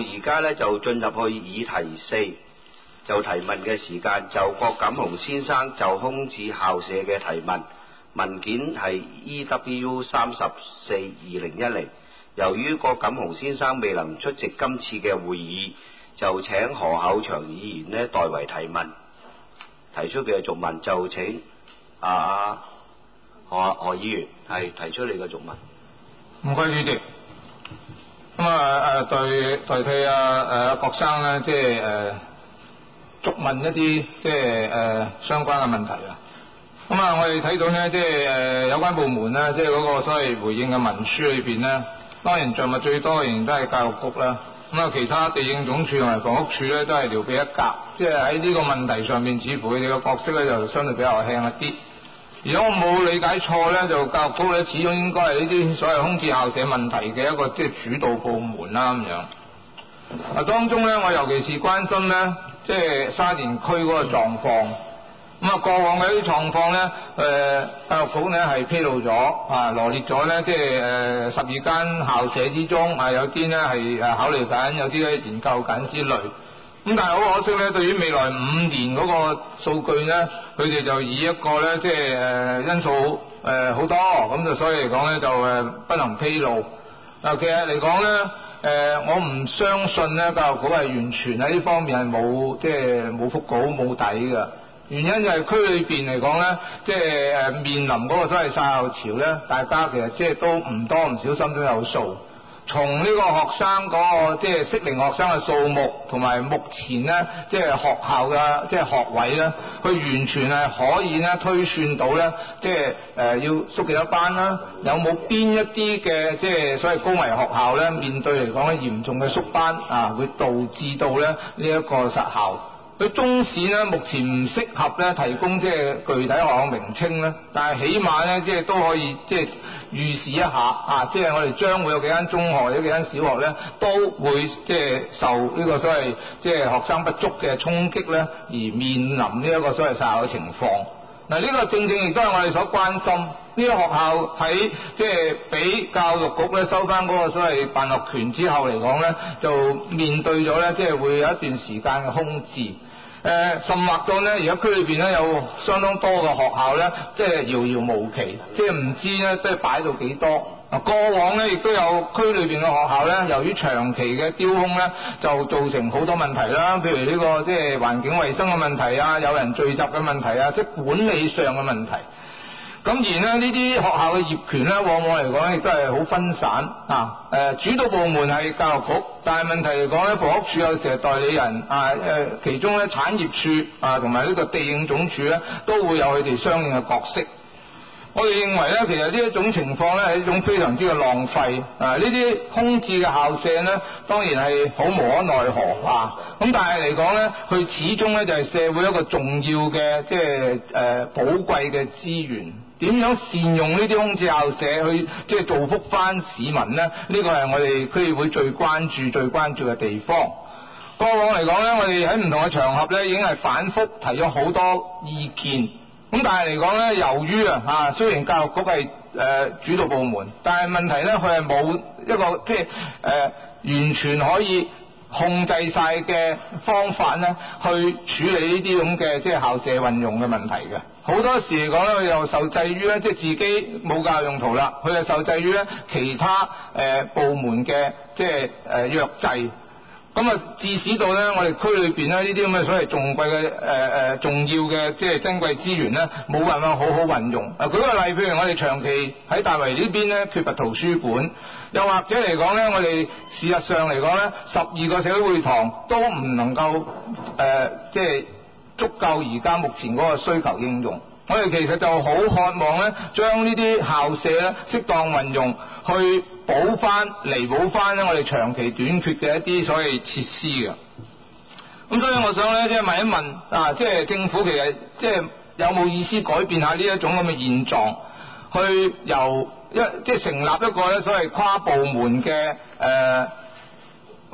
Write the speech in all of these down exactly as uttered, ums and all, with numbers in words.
而家咧就進入去議題四，就提問嘅時間，就郭錦雄先生就空置校舍嘅提問，文件係 E W 三十四二零一零。由於郭錦雄先生未能出席今次嘅會議，就請何厚祥議員呢代為提問。提出嘅續問就請啊何何議員係提出你嘅續問。 唔該主席。咁啊誒代代替啊誒郭生咧，即係誒續問一啲即係誒相關嘅問題啊。咁啊，我哋睇到咧，即係誒有關部門咧，即係嗰個所謂回應嘅文書裏邊咧，當然著墨最多仍然都係教育局啦。咁啊，其他地政總署同埋房屋署咧都係聊備一格，即係喺呢個問題上面，似乎佢哋嘅角色咧就相對比較輕一啲。如果我冇理解錯咧，就教育局咧始終應該係呢啲所謂空置校舍問題嘅一個即係主導部門啦咁樣。啊，當中咧我尤其是關心咧，即係沙田區嗰個狀況。咁啊，過往嘅啲狀況咧，誒、呃、教育局咧係披露咗啊，羅列咗咧，即係誒十二間校舍之中啊，有啲咧係誒考慮緊，有啲咧研究緊之類。咁但係好可惜咧，對於未來五年嗰個數據咧，佢哋就以一個咧即係誒因素誒好多，咁就所以嚟講咧就誒不能披露。嗱，其實嚟講咧，誒、呃、我唔相信咧教育局係完全喺呢方面係冇即係冇覆稿冇底嘅。原因就係區裏邊嚟講咧，即係誒面臨嗰個所謂殺校潮咧，大家其實即係都唔多唔少心中有數。從呢個學生嗰個即係適齡學生嘅數目，同埋目前咧即係學校嘅即係學位咧，佢完全係可以咧推算到咧，即係誒要縮幾多班啦，有冇邊一啲嘅即係所謂高危學校咧，面對嚟講咧嚴重嘅縮班啊，會導致到咧呢一個殺校。佢中史咧目前唔適合咧提供即係具體學校名稱咧，但係起碼咧即係都可以即係預示一下啊，即係我哋將會有幾間中學或者幾間小學咧都會即係受呢個所謂即係學生不足嘅衝擊咧，而面臨呢一個所謂殺校嘅情況。嗱，呢個正正亦都係我哋所關心。呢個學校喺即係俾教育局咧收翻嗰個所謂辦學權之後嚟講咧，就面對咗咧即係會有一段時間嘅空置。誒、呃，甚或到咧，而家區裏邊咧有相當多嘅學校咧，即係遙遙無期，即係唔知咧都係擺到幾多。啊，過往咧亦都有區裏邊嘅學校咧，由於長期嘅丟空咧，就造成好多問題啦。譬如呢、這個即係環境衛生嘅問題啊，有人聚集嘅問題啊，即係管理上嘅問題。咁而呢呢啲學校嘅業權咧，往往嚟講亦都係好分散啊。誒、呃，主導部門係教育局，但係問題嚟講咧，房屋署有時係代理人啊。誒、呃，其中咧產業署啊，同埋呢個地政總署咧，都會有佢哋相應嘅角色。我哋認為咧，其實呢一種情況咧係一種非常之嘅浪費啊！呢啲空置嘅校舍咧，當然係好無可奈何啊！咁但係嚟講咧，佢始終咧就係社會一個重要嘅即係誒寶貴嘅資源。點樣善用呢啲空置校舍去即係造福翻市民咧？呢個係我哋區議會最關注、最關注嘅地方。過往嚟講咧，我哋喺唔同嘅場合咧，已經係反覆提咗好多意見。咁但係嚟講咧，由於啊啊，雖然教育局係誒、呃、主導部門，但係問題咧，佢係冇一個即係誒、呃、完全可以控制晒嘅方法咧，去處理呢啲咁嘅即係校舍運用嘅問題嘅。好多時嚟講咧，佢又受制於咧，即係自己冇教育用途啦，佢又受制於咧其他誒、呃、部門嘅即係誒約制。咁啊，致使到咧，我哋區裏邊咧呢啲咁嘅所謂重貴嘅誒誒重要嘅即係珍貴資源咧，冇辦法好好運用。啊，舉個例，譬如我哋長期喺大圍呢邊咧缺乏圖書館，又或者嚟講咧，我哋事實上嚟講咧，十二個社會會堂都唔能夠誒、呃、即係足夠而家目前嗰個需求應用。我哋其實就好渴望咧，將呢啲校舍咧適當運用，去補翻、彌補翻咧我哋長期短缺嘅一啲所謂設施嘅。咁所以我想咧，即係問一問啊，即係政府其實即係有冇意思改變下呢一種咁嘅現狀，去由一即係成立一個咧所謂跨部門嘅誒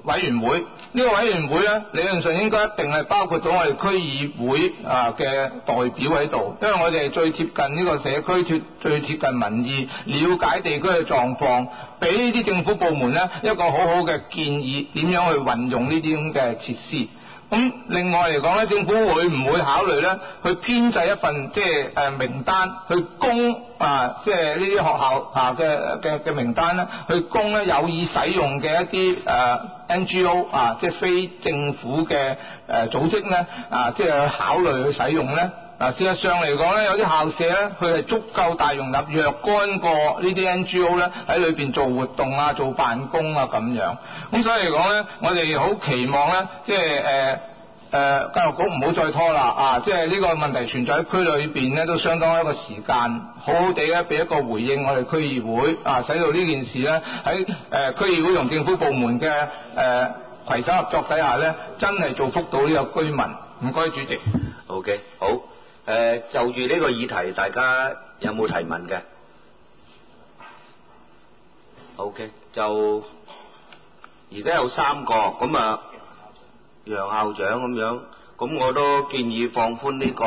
委員會，呢、這個委員會咧理論上應該一定係包括到我哋區議會啊嘅代表喺度，因為我哋係最貼近呢個社區，最貼近民意，了解地區嘅狀況，俾呢啲政府部門咧一個好好嘅建議，點樣去運用呢啲咁嘅設施。咁另外嚟講咧，政府會唔會考慮咧去編製一份即係誒名單去供啊，即係呢啲學校啊嘅嘅嘅名單咧，去供咧有意使用嘅一啲誒、呃、N G O 啊，即係非政府嘅誒、呃、組織咧啊，即係去考慮去使用咧。嗱，事實上嚟講咧，有啲校舍咧，佢係足夠大容納若干個呢啲 N G O 咧喺裏邊做活動啊、做辦公啊咁樣。咁所以嚟講咧，我哋好期望咧，即係誒誒教育局唔好再拖啦啊！即係呢個問題存在喺區裏邊咧，都相當一個時間，好好地咧俾一個回應我哋區議會啊，使到呢件事咧喺誒區議會同政府部門嘅誒攜手合作底下咧，真係造福到呢個居民。唔該，主席。 OK， 好。誒、呃，就住呢個議題，大家有冇提問嘅 ？OK， 就而家有三個，咁啊，楊校長咁樣，咁我都建議放寬呢個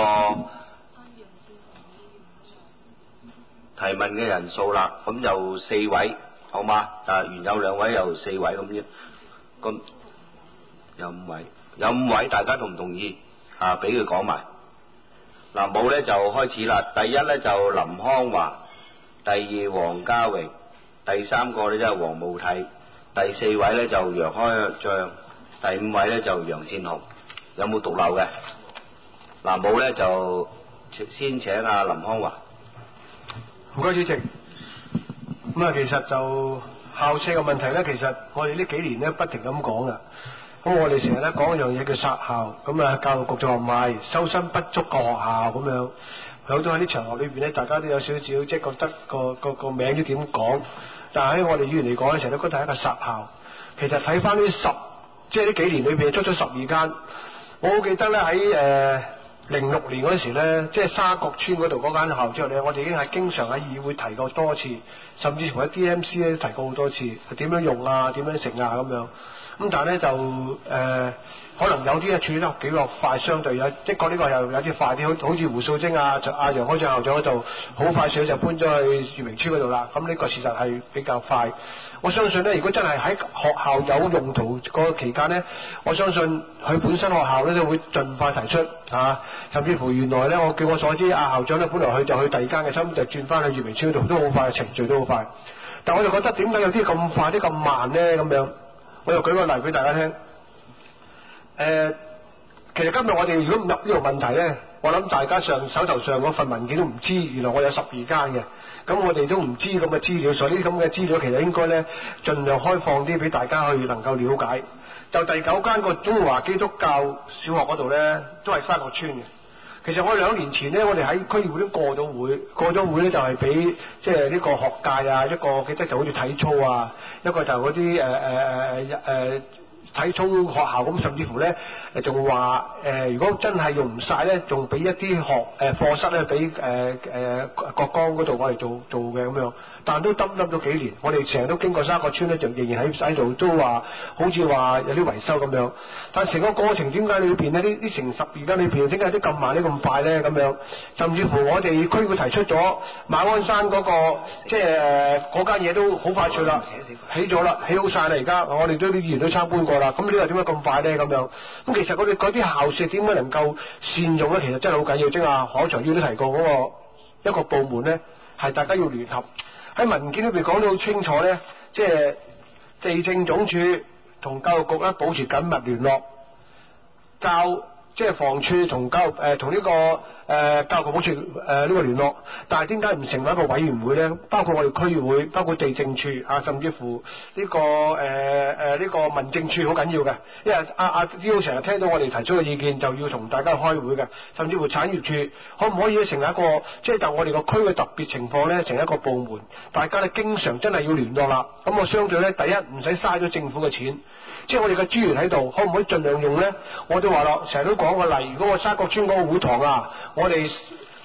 提問嘅人數啦，咁就四位，好嗎？啊，原有兩位，又四位咁樣，咁有五位，有五位，大家同唔同意？啊，俾佢講埋。嗱，冇咧就開始啦。第一咧就林康華，第二黃家榮，第三個咧即係黃慕體，第四位咧就楊開將，第五位咧就楊善雄。有冇獨漏嘅？嗱，冇咧就先請阿林康華。 唔該，主席。咁啊，其實就校舍嘅問題咧，其實我哋呢幾年咧不停咁講噶。咁我哋成日咧講一樣嘢叫殺校，咁啊教育局就話唔係收生不足個學校咁樣，好多喺啲場合裏邊咧，大家都有少少即係覺得個個個名都點講，但係喺我哋議員嚟講咧，成日都覺得係一個殺校。其實睇翻呢十即係呢幾年裏邊，出咗十二間。我好記得咧喺誒零六年嗰時咧，即係沙角村嗰度嗰間校之後咧，我哋已經係經常喺議會提過多次，甚至乎喺 D M C 咧提過好多次，係點樣用啊，點樣食啊咁樣。咁但係咧就誒、呃，可能有啲咧處理得幾個快，相對有即係講呢個又有啲快啲，好好似胡素貞啊、阿楊開將校長嗰度，好快脆就搬咗去裕明村嗰度啦。咁呢個事實係比較快。我相信咧，如果真係喺學校有用途嗰個期間咧，我相信佢本身學校咧都會盡快提出啊，甚至乎原來咧，我據我所知，阿校長咧本來佢就去第二間嘅，心就轉翻去裕明村嗰度，都好快，程序都好快。但我就覺得點解有啲咁快，啲咁慢咧咁樣？我又舉個例俾大家聽。誒、呃，其實今日我哋如果唔入呢個問題咧，我諗大家上手頭上嗰份文件都唔知，原來我有十二間嘅。咁我哋都唔知咁嘅資料，所以呢啲咁嘅資料其實應該咧盡量開放啲俾大家去能夠了解。就第九間個中華基督教小學嗰度咧，都係沙角村嘅。其實我兩年前咧，我哋喺區議會都過咗會，過咗會咧就係俾即係呢個學界啊，一個記得就好似體操啊，一個就嗰啲誒誒誒誒體操學校咁，甚至乎咧誒仲話誒，如果真係用唔晒咧，仲俾一啲學誒課室咧俾誒誒國江嗰度我哋做做嘅咁樣，但都耷耷咗幾年，我哋成日都經過沙角村咧，就仍然喺喺度都話好似話有啲維修咁樣，但係成個過程點解裏邊呢？呢呢成十二間裏邊點解都咁慢呢？咁快咧咁樣？甚至乎我哋區會提出咗馬鞍山嗰、那個即係嗰間嘢都好快脆啦，起咗啦，起好晒啦而家，我哋都啲議員都參觀過啦。咁你話點解咁快咧？咁樣咁其實我哋嗰啲校舍點解能夠善用咧？其實真係好緊要。即係話海長要都提過嗰、那個一個部門咧，係大家要聯合喺文件裏邊講得好清楚咧，即係地政總署同教育局咧保持緊密聯絡，教即係房署同教育誒同呢個誒、呃、教育局保持誒呢、呃這個聯絡，但係點解唔成為一個委員會咧？包括我哋區議會，包括地政處啊，甚至乎呢、這個誒誒呢個民政處好緊要嘅，因為阿阿 D.O. 成日聽到我哋提出嘅意見，就要同大家開會嘅，甚至乎產業處可唔可以成為一個即係就我哋個區嘅特別情況咧，成為一個部門，大家咧經常真係要聯絡啦。咁我相對咧，第一唔使嘥咗政府嘅錢。即係我哋嘅資源喺度，可唔可以盡量用咧？我都話咯，成日都講個例，如果我沙角村嗰個會堂啊，我哋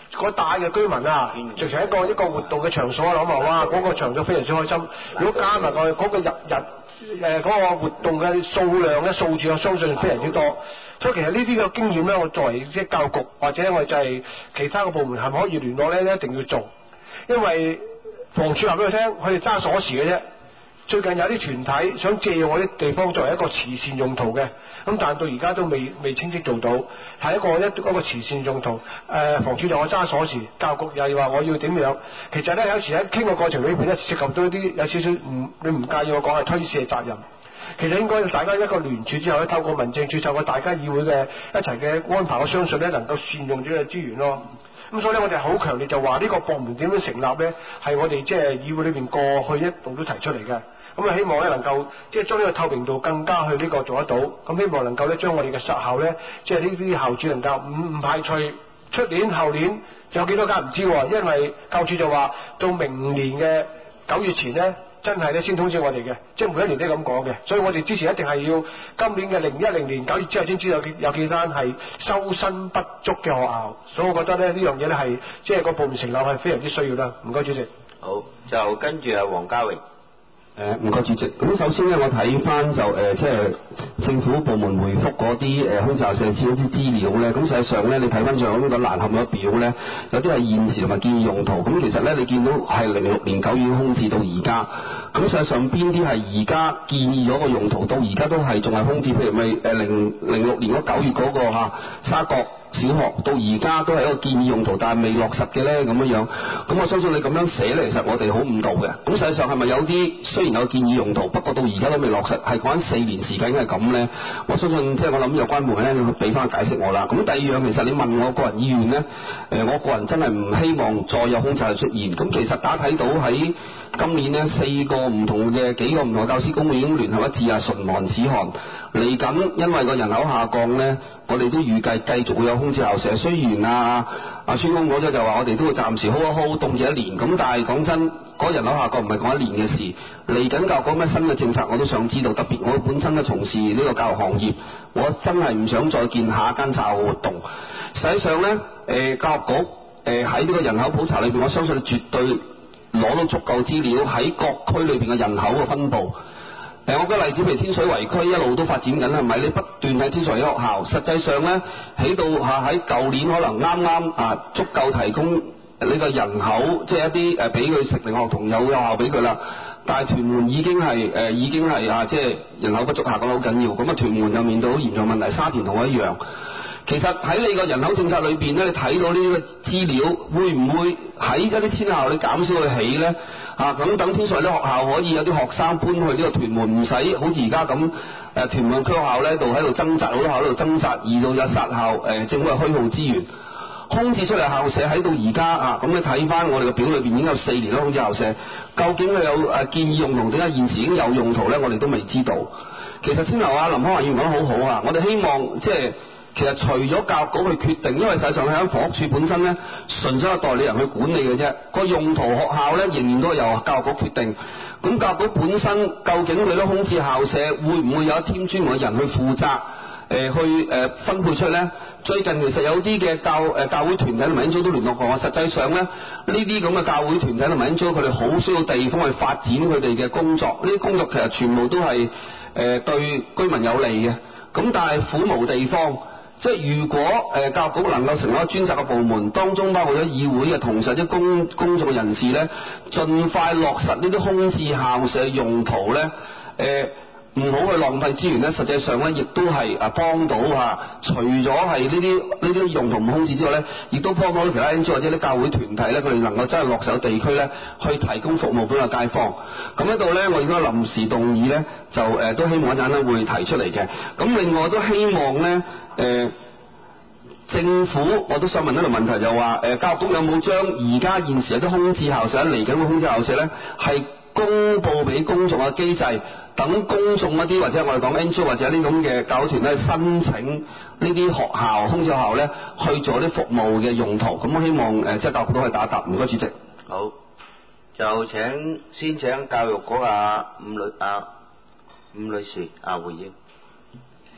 嗰帶嘅居民啊，直情一個一個活動嘅場所，諗下哇，嗰、嗰個場所非常之開心。如果加埋個嗰個日日誒嗰個活動嘅數量咧數字，我相信非常之多。所以其實呢啲嘅經驗咧，我作為即係教育局或者我就係其他嘅部門，係咪可以聯絡咧？一定要做，因為房署話俾佢聽，佢哋揸鎖匙嘅啫。最近有啲團體想借用我啲地方作為一個慈善用途嘅，咁但係到而家都未未清晰做到，係一個一一個慈善用途。誒、呃，房署就我揸鎖匙，教育局又話我要點樣？其實咧有時喺傾嘅過程裏邊咧，涉及到一啲有少少唔你唔介意我講係推卸責任。其實應該大家一個聯署之後咧，透過民政處、透過大家議會嘅一齊嘅安排，我相信咧能夠善用咗嘅資源咯。咁所以咧，我哋好強烈就話呢個部門點樣成立咧，係我哋即係議會裏邊過去一路都提出嚟嘅。咁啊，希望咧能夠即係將呢個透明度更加去呢個做得到。咁希望能夠咧將我哋嘅實校咧，即係呢啲校主能夠唔唔排除出年後年有幾多間唔知，因為教署就話到明年嘅九月前咧，真係咧先通知我哋嘅，即係每一年都咁講嘅。所以我哋之前一定係要今年嘅零一零年九月之後先知道有幾有幾間係收生不足嘅學校。所以我覺得咧呢樣嘢咧係即係個部門成立係非常之需要啦。唔該主席。 好，就跟住係黃家榮。 誒唔該主席，咁首先咧，我睇翻就誒、呃、即係政府部門回覆嗰啲誒空置校舍設嗰啲資料咧，咁實際上咧，你睇翻上呢個欄冚嘅表咧，有啲係現時同埋建議用途，咁其實咧你見到係零六年九月空置到而家，咁實際上邊啲係而家建議咗個用途到而家都係仲係空置，譬如咪誒零零六年嗰九月嗰、那個嚇沙角小學到而家都係一個建議用途，但係未落實嘅咧咁樣樣，咁我相信你咁樣寫咧，其實我哋好誤導嘅。咁實際上係咪有啲雖然有建議用途，不過到而家都未落實，係講緊四年時間係咁咧？我相信即係我諗有關部門咧，你俾翻解釋我啦。咁第二樣其實你問我個人意願咧，誒我個人真係唔希望再有空置出現。咁其實大家睇到喺今年呢，四個唔同嘅幾個唔同嘅教師工會已經聯合一致啊，唇寒齒寒嚟緊，因為個人口下降咧，我哋都預計繼續會有空置校舍。雖然啊阿孫公講咗就話我哋都會暫時 hold 一 hold 凍住一年，咁但係講真，嗰、那個、人口下降唔係講一年嘅事。嚟緊教育局咩新嘅政策我都想知道，特別我本身都從事呢個教育行業，我真係唔想再見下一間教育活動。實際上咧，誒、呃、教育局誒喺呢個人口普查裏邊，我相信絕對攞到足夠資料喺各區裏邊嘅人口嘅分佈。誒，我舉例子譬如天水圍區一路都發展緊啦，係咪？你不斷喺天水圍學校，實際上咧起到嚇喺舊年可能啱啱啊足夠提供呢個人口，即係一啲誒俾佢食齡學童有學校俾佢啦。但係屯門已經係誒、呃、已經係啊，即係人口不足下降好緊要。咁啊，屯門又面對好嚴重問題，沙田同我一樣。其實喺你個人口政策裏邊咧，你睇到呢個資料，會唔會喺一啲天校你減少佢起咧？啊，咁等天水圍啲學校可以有啲學生搬去呢個屯門，唔使好似而家咁誒屯門區學校咧度喺度掙扎，好多學校喺度掙扎，而到有殺校誒、呃，政府係虛耗資源，空置出嚟校舍喺到而家啊，咁你睇翻我哋嘅表裏邊已經有四年啦，空置校舍，究竟佢有誒建議用途點解現時已經有用途咧？我哋都未知道。其實先頭啊林康華議員講得好好啊，我哋希望即係。其實除咗教育局去決定，因為實際上喺房屋署本身咧，純粹係代理人去管理嘅啫。個用途學校咧，仍然都係由教育局決定。咁教育局本身究竟佢啲空置校舍會唔會有一添專門嘅人去負責？誒、呃、去誒、呃、分配出咧？最近其實有啲嘅教誒、呃、教會團體同埋 N G O 都聯絡過我。實際上咧，呢啲咁嘅教會團體同埋 N G O 佢哋好需要地方去發展佢哋嘅工作。呢啲工作其實全部都係誒、呃、對居民有利嘅。咁但係苦無地方。即係如果誒、呃、教育局能夠成為一個專責嘅部門，當中包括咗議會嘅同時啲公公眾嘅人士咧，盡快落實呢啲空置校舍用途咧，誒唔好去浪費資源咧，實際上咧亦都係啊幫到嚇。除咗係呢啲呢啲用途唔空置之外咧，亦都幫到其他 N G O 或者啲教會團體咧，佢哋能夠真係落手地區咧，去提供服務俾個街坊。咁呢度咧，我應該臨時動議咧，就誒、呃、都希望一陣咧會提出嚟嘅。咁另外都希望咧。誒、呃，政府我都想問一個問題，就話誒、呃，教育局有冇將而家現時有啲空置校舍嚟緊嘅空置校舍咧，係公佈俾公眾嘅機制，等公眾一啲或者我哋講 N G O 或者呢咁嘅教團咧申請呢啲學校空置學校咧去做啲服務嘅用途。咁我希望誒、呃，即係教育局都可以打一答。唔該，主席。 好，就請先請教育局啊伍女啊伍女士啊回應。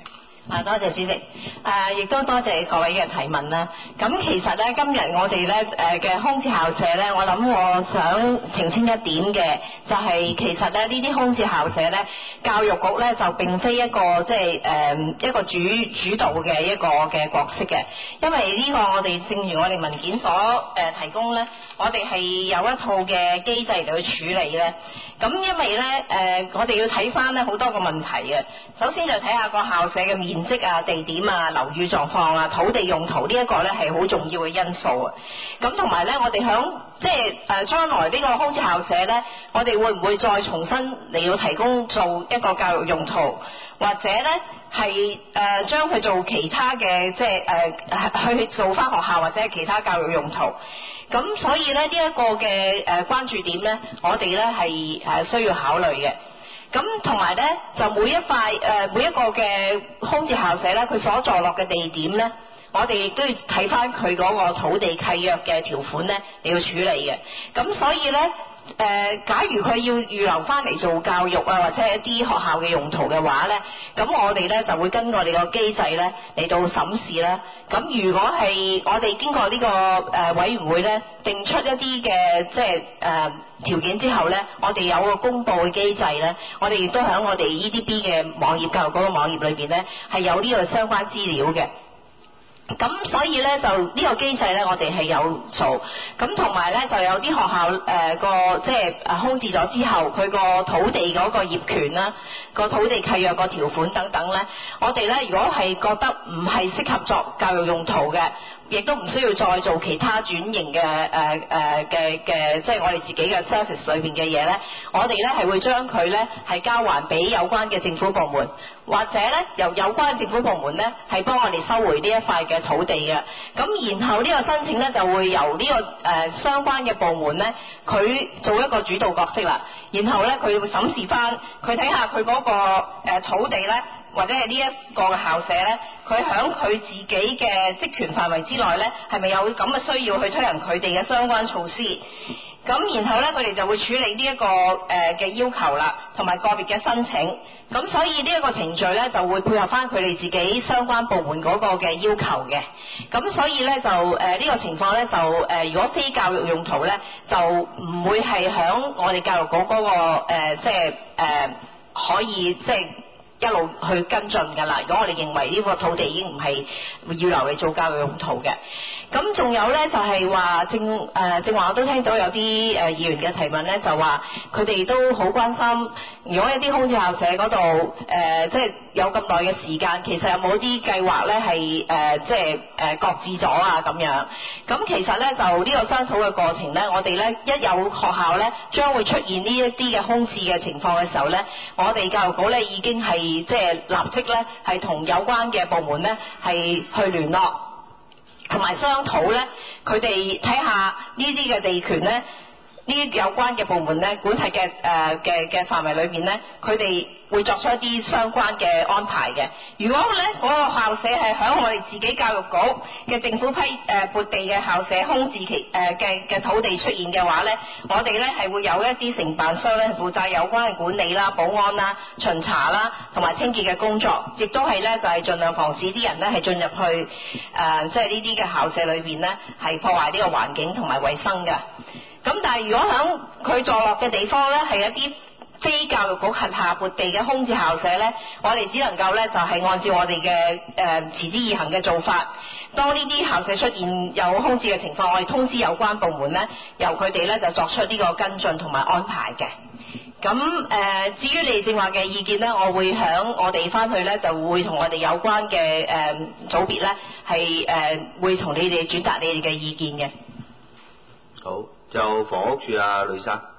啊，多謝主席，誒亦都多謝各位嘅提問啦。咁其實咧，今日我哋咧誒嘅空置校舍咧，我諗我想澄清一點嘅，就係、是、其實咧呢啲空置校舍咧，教育局咧就並非一個即係誒一個主主導嘅一個嘅角色嘅，因為呢個我哋正如我哋文件所誒提供咧，我哋係有一套嘅機制嚟去處理咧。咁因為咧誒、呃，我哋要睇翻咧好多個問題嘅。首先就睇下個校舍嘅面積啊、地點啊、樓宇狀況啊、土地用途呢一個咧係好重要嘅因素啊。咁同埋咧，我哋響即係誒將來呢個空置校舍咧，我哋會唔會再重新嚟到提供做一個教育用途，或者咧係誒將佢做其他嘅即係誒、呃、去做翻學校或者係其他教育用途？咁所以咧呢一、這個嘅誒關注點咧，我哋咧係誒需要考慮嘅。咁同埋咧，就每一塊誒、呃、每一個嘅空置校舍咧，佢所坐落嘅地點咧，我哋亦都要睇翻佢嗰個土地契約嘅條款咧，你要處理嘅。咁所以咧。誒、呃，假如佢要預留翻嚟做教育啊，或者係一啲學校嘅用途嘅話咧，咁我哋咧就會跟我哋個機制咧嚟到審視啦。咁如果係我哋經過呢、這個誒、呃、委員會咧定出一啲嘅即係誒條件之後咧，我哋有個公佈嘅機制咧，我哋亦都喺我哋 E D B 嘅網頁教育嗰個網頁裏邊咧係有呢個相關資料嘅。咁所以咧就呢個機制咧，我哋係有做。咁同埋咧就有啲學校誒、呃、個即係誒空置咗之後，佢個土地嗰個業權啦、個土地契約個條款等等咧，我哋咧如果係覺得唔係適合作教育用途嘅，亦都唔需要再做其他轉型嘅誒誒嘅嘅，即係我哋自己嘅 service 裏邊嘅嘢咧，我哋咧係會將佢咧係交還俾有關嘅政府部門。或者咧由有關政府部門咧係幫我哋收回呢一塊嘅土地嘅，咁然後呢個申請咧就會由呢、這個誒、呃、相關嘅部門咧佢做一個主導角色啦，然後咧佢會審視翻，佢睇下佢嗰個誒、呃、土地咧或者係呢一個嘅校舍咧，佢喺佢自己嘅職權範圍之內咧係咪有咁嘅需要去推行佢哋嘅相關措施？咁然後咧佢哋就會處理呢、這、一個誒嘅、呃、要求啦，同埋個別嘅申請。咁所以呢一個程序咧就會配合翻佢哋自己相關部門嗰個嘅要求嘅。咁所以咧就誒呢、呃這個情況咧就誒、呃、如果非教育用途咧就唔會係響我哋教育局嗰、那個誒即係誒可以即係。就是一路去跟進㗎啦。如果我哋認為呢個土地已經唔係要留嚟做教育用途嘅，咁仲有咧就係、是、話正誒、呃、正話我都聽到有啲誒、呃、議員嘅提問咧，就話佢哋都好關心，如果一啲空置校舍嗰度誒即係有咁耐嘅時間，其實有冇啲計劃咧係誒即係誒擱置咗啊咁樣？咁其實咧就呢個商討嘅過程咧，我哋咧一有學校咧將會出現呢一啲嘅空置嘅情況嘅時候咧，我哋教育局咧已經係即係立即咧係同有關嘅部門咧係去聯絡，同埋商討咧，佢哋睇下呢啲嘅地權咧，呢啲有關嘅部門咧管轄嘅誒嘅嘅範圍裏邊咧，佢哋會作出一啲相關嘅安排嘅。如果咧嗰、那個校舍係喺我哋自己教育局嘅政府批誒撥、呃、地嘅校舍空置其誒嘅嘅土地出現嘅話咧，我哋咧係會有一啲承辦商咧負責有關嘅管理啦、保安啦、巡查啦同埋清潔嘅工作，亦都係咧就係、是、盡量防止啲人咧係進入去誒、呃、即係呢啲嘅校舍裏邊咧係破壞呢個環境同埋衛生嘅。咁但係如果喺佢坐落嘅地方咧係一啲非教育局轄下撥地嘅空置校舍咧，我哋只能夠咧就係、是、按照我哋嘅誒持之以恆嘅做法，當呢啲校舍出現有空置嘅情況，我哋通知有關部門咧，由佢哋咧就作出呢個跟進同埋安排嘅。咁誒、呃，至於你正話嘅意見咧，我會響我哋翻去咧就會同我哋有關嘅誒、呃、組別咧係誒會同你哋轉達你哋嘅意見嘅。 好，就房屋署啊，呂生。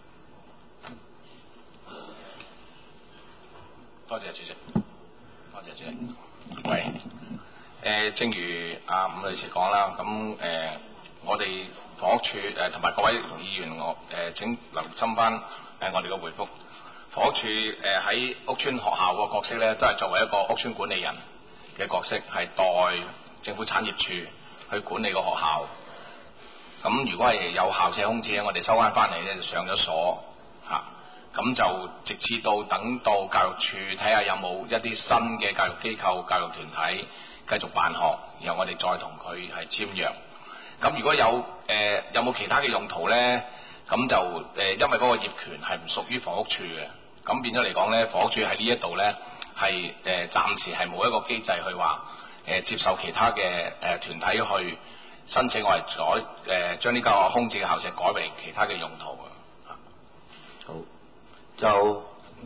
多謝主席，多謝主席。喂，誒、呃，正如阿伍女士講啦，咁誒、呃，我哋房屋署誒同埋各位議員，我誒、呃、請留心翻誒我哋嘅回覆。房屋署誒喺屋邨學校個角色咧，都係作為一個屋邨管理人嘅角色，係代政府產業署去管理個學校。咁如果係有校舍空置咧，我哋收翻翻嚟咧就上咗鎖嚇。 咁就直至到等到教育處睇下有冇一啲新嘅教育機構、教育團體繼續辦學，然後我哋再同佢係簽約。咁如果有誒、呃、有冇其他嘅用途呢？咁就誒、呃、因為嗰個業權係唔屬於房屋處嘅，咁變咗嚟講呢，房屋處喺呢一度呢，係誒、呃、暫時係冇一個機制去話誒、呃、接受其他嘅誒、呃、團體去申請我哋改誒將呢個空置嘅校舍改為其他嘅用途啊。 好，就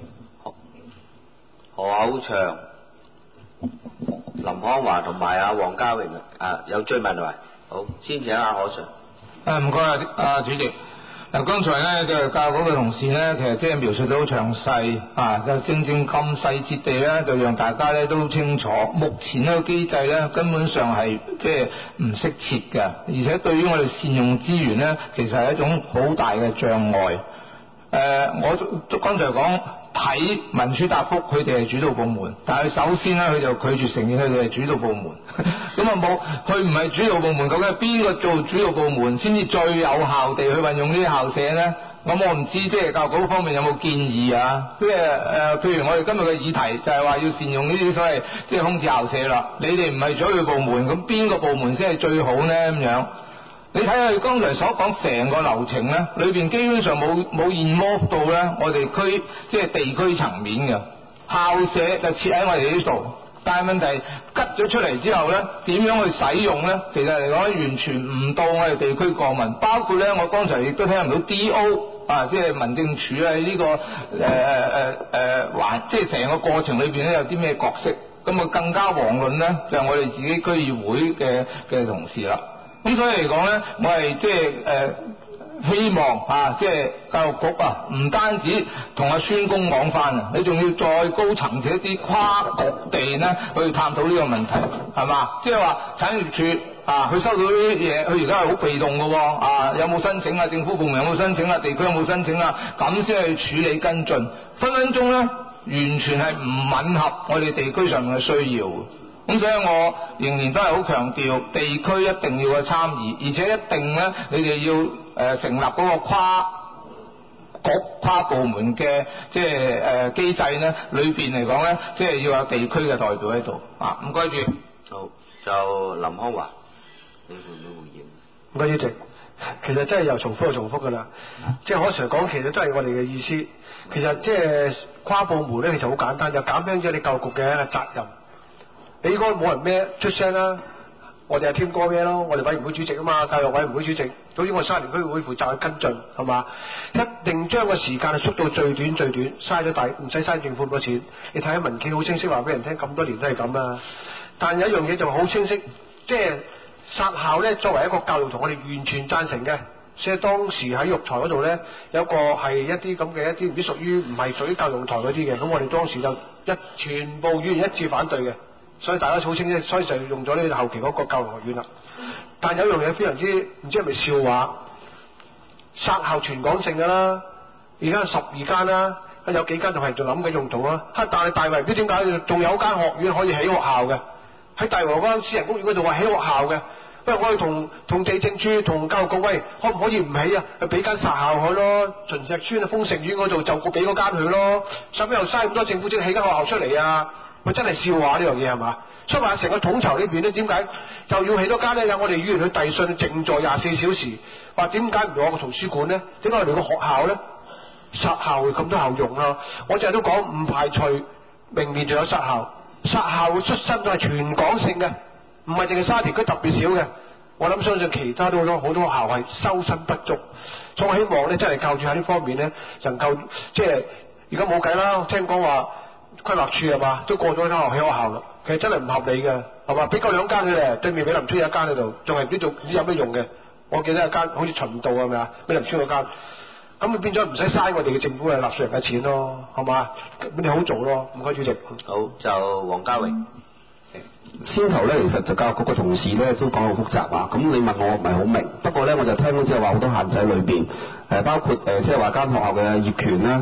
何口祥、林康華同埋阿黃家榮啊，有追問係咪？好，先請阿何 Sir。 誒唔該啊，啊主席。嗱，剛才咧就教育局嘅同事咧，其實即係描述得好詳細啊，就正正咁細節地咧，就讓大家咧都清楚。目前呢個機制咧，根本上係即係唔適切嘅，而且對於我哋善用資源咧，其實係一種好大嘅障礙。誒、呃，我剛才講睇文書答覆，佢哋係主導部門，但係首先咧，佢就拒絕承認佢哋係主導部門。咁啊冇，佢唔係主導部門，究竟係邊個做主導部門先至最有效地去運用呢啲校舍咧？咁我唔知即係教育局方面有冇建議啊？即係誒，譬如我哋今日嘅議題就係話要善用呢啲所謂即係空置校舍啦。你哋唔係主要部門，咁邊個部門先係最好咧？咁樣你睇下佢剛才所講成個流程咧，裏邊基本上冇冇 involve 到咧我哋區即係地區層面嘅校舍就設喺我哋呢度。但係問題吉咗出嚟之後咧，點樣去使用咧？其實嚟講完全唔到我哋地區過問。包括咧，我剛才亦都聽唔到 D O 啊，即係民政處喺呢個誒誒誒誒環，即係成個過程裏邊咧有啲咩角色？咁啊更加遑論咧，就係我哋自己區議會嘅嘅同事啦。咁所以嚟講咧，我係即係誒。希望啊，即係教育局啊，唔單止同阿孫公講翻啊，你仲要再高層次一啲跨局地咧去探討呢個問題，係嘛？即係話產業署啊，佢收到呢啲嘢，佢而家係好被動嘅喎，啊有冇申請啊？政府部門有冇申請啊？地區有冇申請啊？咁先去處理跟進，分分鐘咧完全係唔吻合我哋地區上面嘅需要。咁所以我仍然都係好強調地區一定要去參與，而且一定咧你哋要誒、呃、成立嗰個跨局跨部門嘅即係誒機制咧，裏邊嚟講咧，即係要有地區嘅代表喺度啊！唔該住。 好，就林康華，你會唔會回應？ 唔該主席，其實真係又重複又重複㗎啦。即係何 Sir 講，其實都係我哋嘅意思。其實即係跨部門咧，其實好簡單，就減輕咗你教育局嘅責任。你應該冇人咩出聲啦，我哋係添哥咩咯，我哋委員會主席啊嘛，教育委員會主席，總之我沙田區會負責去跟進，係嘛？一定將個時間縮到最短最短，嘥咗大唔使嘥政府咁多錢。你睇下文件好清晰話俾人聽，咁多年都係咁啊。但有一樣嘢就好清晰，即係殺校咧，作為一個教育同我哋完全贊成嘅。所以當時喺育才嗰度咧，有個係一啲咁嘅一啲唔知屬於唔係屬於教育台嗰啲嘅，咁我哋當時就一全部議員一致反對嘅。所以大家好清晰，所以就用咗呢個後期嗰個教育學院啦。但有一樣嘢非常之唔知係咪笑話，殺校全港性㗎啦，而家十二間啦，有幾間仲係仲諗緊用途啊。但係大圍唔知點解仲有間學院可以起學校嘅，喺大圍嗰間私人公園嗰度話起學校嘅。喂，我哋同同地政處同教育局喂，可唔可以唔起啊？去俾間殺校佢咯，秦石村啊、豐盛苑嗰度就俾嗰間佢咯，使乜又嘥咁多政府錢起間學校出嚟啊？咪真係笑話呢樣嘢係嘛？所以話成個統籌呢邊咧，點解又要起多間咧？有我哋議員去遞信靜坐廿四小時，話點解唔用我個圖書館咧？點解我哋個學校咧殺校會咁多效用啊？我成日都講唔排除明年仲有殺校，殺校會出身都係全港性嘅，唔係淨係沙田區特別少嘅。我諗相信其他都好多好多學校係收身不足，所以我希望咧真係靠住喺呢方面咧，能夠即係而家冇計啦。聽講話。規劃處係嘛，都過咗間學起學校啦。其實真係唔合理嘅，係嘛？俾夠兩間佢哋，對面美林村有一間喺度，仲係唔知做唔知有咩用嘅。我記得有間好似循道係咪啊？美林村嗰間，咁咪變咗唔使嘥我哋嘅政府嘅納稅人嘅錢咯，係嘛？咁你好做咯，唔該主席。 好，就黃家榮。 先頭咧，其實就教育局嘅同事咧都講好複雜啊。咁你問我唔係好明，不過咧我就聽到即係話好多限制裏邊，誒包括誒即係話間學校嘅業權啦。誒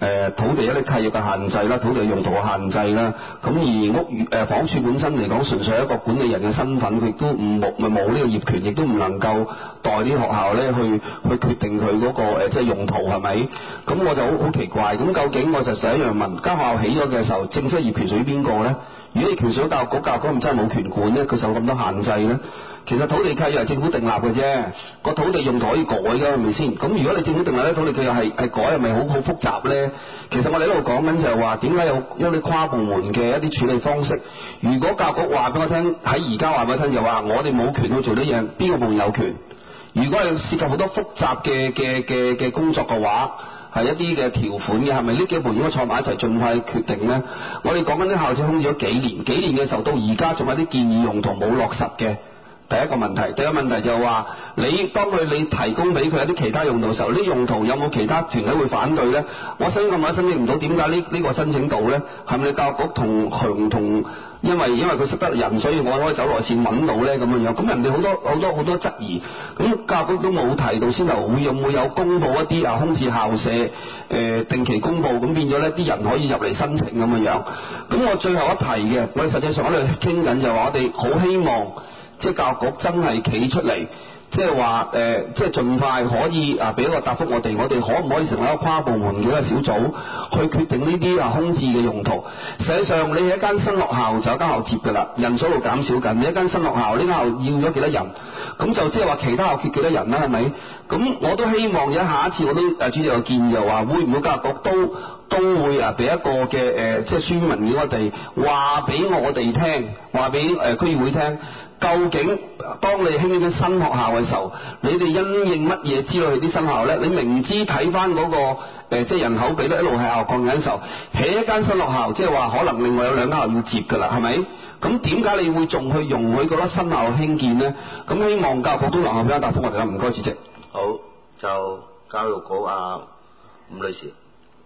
誒土地一啲契約嘅限制啦，土地用途嘅限制啦。咁而屋宇誒房屋署本身嚟講，純粹係一個管理人嘅身份，佢亦都唔冇冇呢個業權，亦都唔能夠代啲學校咧去去決定佢嗰、嗰個、呃、即係用途係咪？咁我就好好奇怪，咁究竟我就成一樣問，間學校起咗嘅時候，正式業權屬於邊個咧？如果你權屬教育局，教育局唔真係冇權管咧，佢受咁多限制咧？其實土地契約係政府訂立嘅啫，個土地用途可以改㗎，係咪先？咁如果你政府訂立咧，土地契約係係改，係咪好好複雜咧？其實我哋喺度講緊就係話，點解有一啲跨部門嘅一啲處理方式？如果教育局話俾我聽，喺而家話俾我聽就話，我哋冇權去做呢樣，邊個部門有權？如果係涉及好多複雜嘅嘅嘅嘅工作嘅話，係一啲嘅條款嘅，係咪呢幾部門應該坐埋一齊盡快決定咧？我哋講緊啲校舍空置咗幾年，幾年嘅時候到而家仲有啲建議用途冇落實嘅。第一個問題，第一個問題就係話，你當佢你提供俾佢一啲其他用途嘅時候，呢用途有冇其他團體會反對咧？我申咁耐申請唔到，點解呢呢個申請到咧？係咪教育局同同同因為因為佢識得人，所以我可以走內線揾到咧咁樣樣？咁人哋好多好多好多質疑，咁教育局都冇提到先頭會有冇有公佈一啲啊空置校舍誒、呃、定期公佈，咁變咗咧啲人可以入嚟申請咁樣樣。咁我最後一提嘅，我哋實際上喺度傾緊就係話，我哋好希望。即係教育局真係企出嚟，即係話誒，即係盡快可以啊，俾一個答覆我哋，我哋可唔可以成為一個跨部門嘅一個小組去決定呢啲啊空置嘅用途？實際上你係一間新學校就有間校接㗎啦，人數度減少緊。你一間新學校，呢間校要咗幾多人？咁就即係話其他校缺幾多人啦？係咪？咁我都希望有下一次我都誒主席有建議就話，會唔會教育局都都會啊俾一個嘅誒、呃，即係書面文件我哋話俾我哋聽，話俾誒區議會聽。究竟當你興呢啲新學校嘅時候，你哋因應乜嘢之類啲新學校咧？你明知睇翻嗰個、呃、即係人口比率一路係下降緊嘅時候，起一間新學校，即係話可能另外有兩間校要接㗎啦，係咪？咁點解你會仲去容許嗰啲新校興建咧？咁希望教育局都能夠俾翻答覆我哋啦，唔該主席。 好，就教育局啊，伍女士。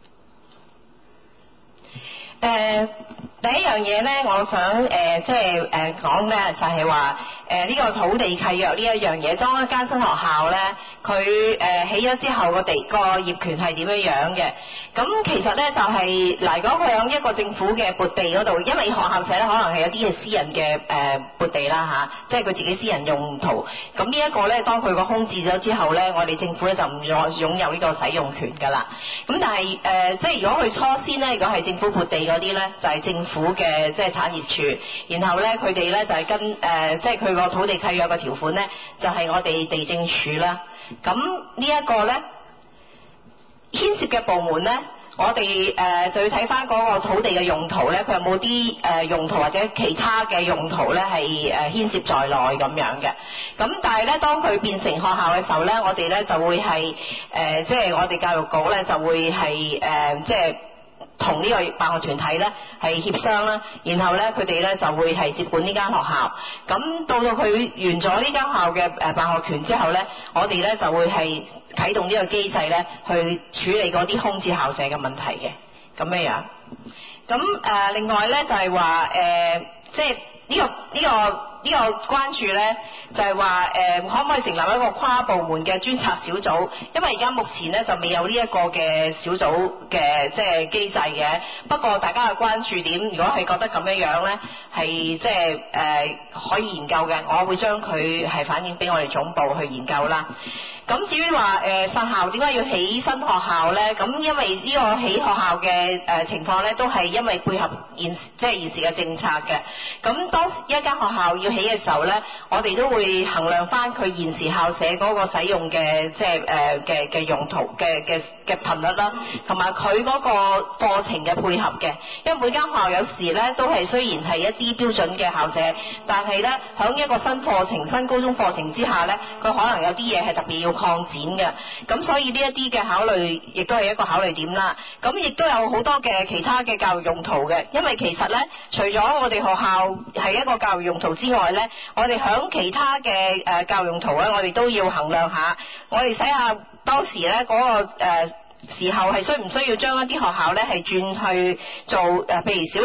誒、呃、第一樣嘢咧，我想誒、呃、即係誒講咧，就係話誒呢個土地契約呢一樣嘢，當一間新學校咧，佢誒、呃、起咗之後個地個業權係點樣樣嘅？咁其實咧就係、是、嗱，如果佢喺一個政府嘅撥地嗰度，因為學校社咧可能係有啲係私人嘅誒撥地啦嚇、啊，即係佢自己私人用途。咁呢一個咧，當佢個空置咗之後咧，我哋政府咧就唔再擁有呢個使用權㗎啦。咁但係誒、呃，即係如果佢初先咧，如果係政府撥地嗰啲咧，就係、是、政府嘅即係產業處，然後咧佢哋咧就係、是、跟誒、呃，即係佢個土地契約嘅條款咧，就係、是、我哋地政處啦。咁呢一個咧牽涉嘅部門咧，我哋誒、呃、就要睇翻嗰個土地嘅用途咧，佢有冇啲誒用途或者其他嘅用途咧係誒牽涉在內咁樣嘅。咁但係咧，當佢變成學校嘅時候咧，我哋咧就會係誒、呃，即係我哋教育局咧就會係誒、呃，即係。同呢個辦學團體咧係協商啦，然後咧佢哋咧就會係接管呢間學校。咁到到佢完咗呢間學校嘅誒辦學權之後咧，我哋咧就會係啟動呢個機制咧去處理嗰啲空置校舍嘅問題嘅，咁樣樣。咁誒、呃、另外咧就係話誒，即係呢個呢個。這個呢個關注呢，就係話誒，可唔可以成立一個跨部門嘅專責小組？因為而家目前呢，就未有呢一個嘅小組嘅即係機制嘅。不過大家嘅關注點，如果係覺得咁樣樣呢，係即係誒可以研究嘅，我會將佢係反映俾我哋總部去研究啦。咁至於話誒實校點解要起新學校呢？咁因為呢個起學校嘅誒情況呢，都係因為配合現即係現時嘅政策嘅。咁當一間學校要起嘅時候呢，我哋都會衡量翻佢現時校舍嗰個使用嘅即係誒嘅嘅用途嘅嘅嘅頻率啦，同埋佢嗰個課程嘅配合嘅。因為每間學校有時呢都係雖然係一啲標準嘅校舍，但係呢響一個新課程、新高中課程之下呢，佢可能有啲嘢係特別要擴展嘅。咁所以呢一啲嘅考慮亦都係一個考慮點啦。咁亦都有好多嘅其他嘅教育用途嘅，因為其實呢，除咗我哋學校係一個教育用途之外呢，我哋響其他嘅誒教育用途呢，我哋都要衡量下，我哋睇下當時呢嗰個誒。呃時候係需唔需要將一啲學校咧係轉去做誒、呃，譬如小日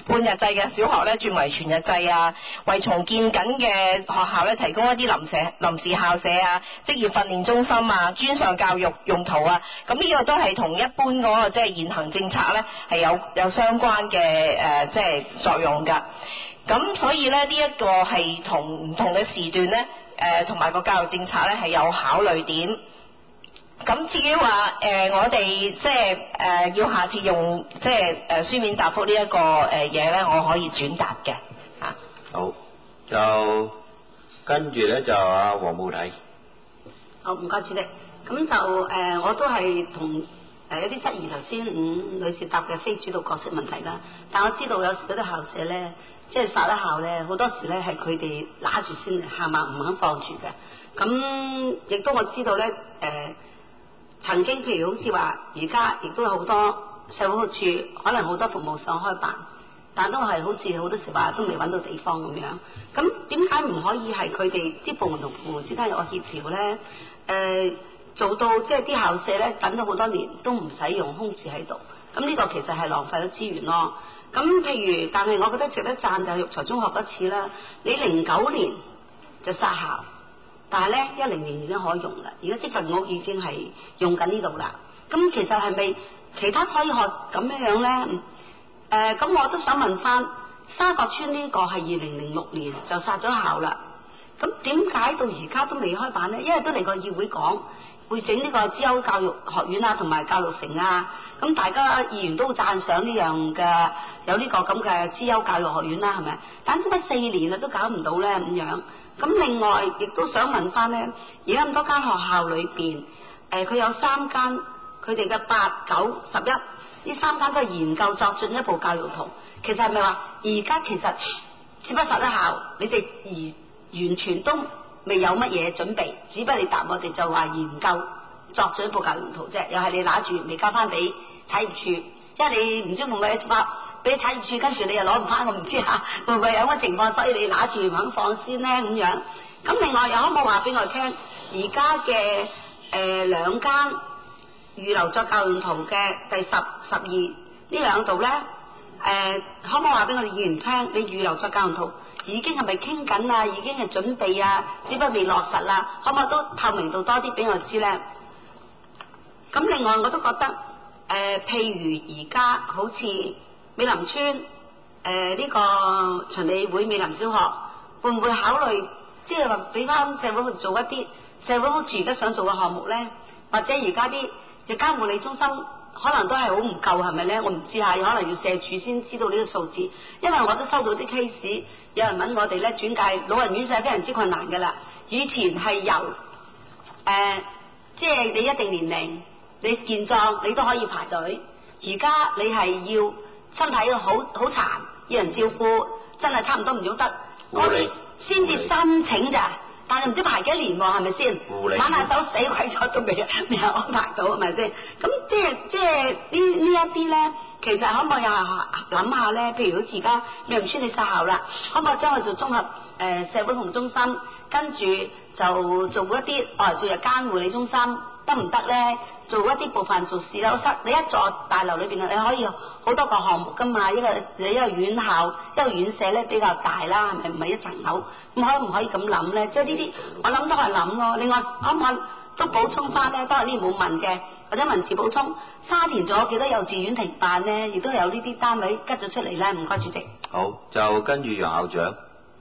半日制嘅小學咧轉為全日制啊，為重建緊嘅學校咧提供一啲臨時臨時校舍啊、職業訓練中心啊、專上教育用途啊，咁呢個都係同一般嗰個即係現行政策咧係有有相關嘅誒即係作用㗎。咁所以咧呢一個係同唔同嘅時段咧誒同埋個教育政策咧係有考慮點。咁至於話誒、呃，我哋即係誒要下次用即係誒書面答覆呢一個誒嘢咧，我可以轉達嘅嚇。 好，就跟住咧就阿黃慕體。 好，唔該主席。咁就誒、呃，我都係同誒一啲質疑頭先伍女士答嘅非主導角色問題啦。但我知道有時嗰啲校舍咧，即係殺得校咧，好多時咧係佢哋揦住先，下晚唔肯放住嘅。咁亦都我知道咧誒。呃曾經譬如好似話，而家亦都有好多社會處，可能好多服務想開辦，但都係好似好多時話都未揾到地方咁樣。咁點解唔可以係佢哋啲部門同部門之間有個協調咧？誒、呃，做到即係啲校舍咧等咗好多年都唔使用空置喺度，咁呢個其實係浪費咗資源咯。咁譬如，但係我覺得值得讚就係育才中學嗰次啦，你零九年就殺校。但係咧，一零年已經可以用啦。而家積分屋已經係用緊呢度啦。咁其實係咪其他可以學咁樣樣咧？誒、呃，咁我都想問翻，沙角村呢個係二零零六年就殺咗校啦。咁點解到而家都未開辦咧？因為都嚟個議會講會整呢個資優教育學院啊，同埋教育城啊。咁大家議員都讚賞呢樣嘅，有呢個咁嘅資優教育學院啦，係咪？但點解四年啦都搞唔到咧咁樣？咁另外亦都想問翻咧，而家咁多間學校裏邊，誒、呃、佢有三間，佢哋嘅八九十一呢三間都係研究作進一步教育圖。其實係咪話而家其實只不殺得校，你哋而完全都未有乜嘢準備，只不過你答我哋就話研究作進一步教育圖啫，又係你拿住未交翻俾產業處，因為你唔知會唔會一發俾產業處，跟住你又攞唔翻，我唔知嚇會唔會有咁嘅情況，所以你拿住唔肯放先咧咁樣。咁另外又可唔可以話俾我聽，而家嘅誒兩間預留作教育用途嘅第十、十二呢兩度咧，誒、呃、可唔可以話俾我哋議員聽，你預留作教育用途已經係咪傾緊啊？已經係準備啊？只不過未落實啦，可唔可以都透明度多啲俾我知咧？咁另外我都覺得誒、呃，譬如而家好似美林村誒呢、呃這個循理會美林小學，會唔會考慮即係話俾翻社會去做一啲社會好似而家想做嘅項目咧？或者而家啲日間護理中心可能都係好唔夠，係咪咧？我唔知下，可能要社署先知道呢個數字。因為我都收到啲 case， 有人問我哋咧轉介老人院舍非常之困難㗎啦。以前係由誒、呃，即係你一定年齡。你健壯你都可以排隊，而家你係要身體好好殘，要人照顧，真係差唔多唔喐得，嗰啲先至申請咋，但係唔知排幾年喎，係咪先？玩下手死鬼咗都未未有安排到，係咪先？咁即係即係呢呢一啲咧，其實可唔可以又諗下咧？譬如好似而家美林村你殺校啦，可唔可以將佢做綜合誒、呃、社會服務中心，跟住就做一啲哦做日間護理中心得唔得咧？做一啲部分做試樓室，你一座大樓裏邊你可以好多個項目噶嘛，一個你一個院校一個院舍咧比較大啦，係咪唔係一層樓？咁可唔可以咁諗咧？即係呢啲我諗都係諗咯。另外可唔可以都補充翻咧？當然呢冇問嘅，或者文字補充。沙田仲有幾多幼稚園停辦咧？亦都有呢啲單位吉咗出嚟咧。唔該主席。 好，就跟住楊校長。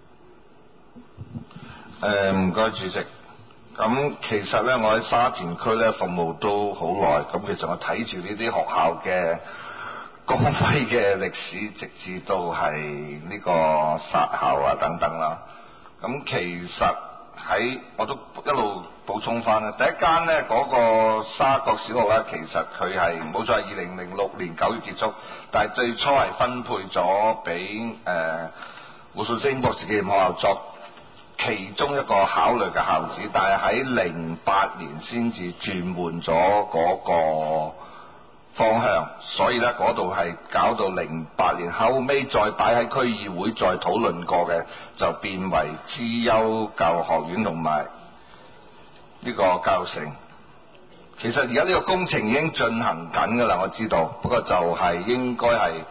誒唔該主席。咁其實咧，我喺沙田區咧服務都好耐，咁其實我睇住呢啲學校嘅光輝嘅歷史，直至到係呢個殺校啊等等啦。咁其實喺我都一路補充翻啦，第一間咧嗰個沙角小學咧，其實佢係冇錯係二零零六年九月結束，但係最初係分配咗俾誒胡素貞博士紀念學校作其中一個考慮嘅校址，但係喺零八年先至轉換咗嗰個方向，所以咧嗰度係搞到零八年後尾再擺喺區議會再討論過嘅，就變為資優教育學院同埋呢個教育城。其實而家呢個工程已經進行緊㗎啦，我知道，不過就係應該係